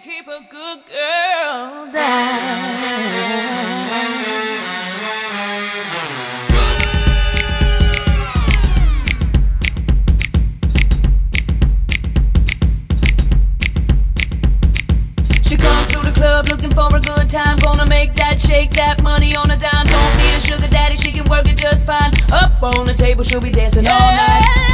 keep a good girl down. She come through the club looking for a good time. Gonna make that shake that money on a dime. Don't need a sugar daddy, she can work it just fine. Up on the table, she'll be dancing all night.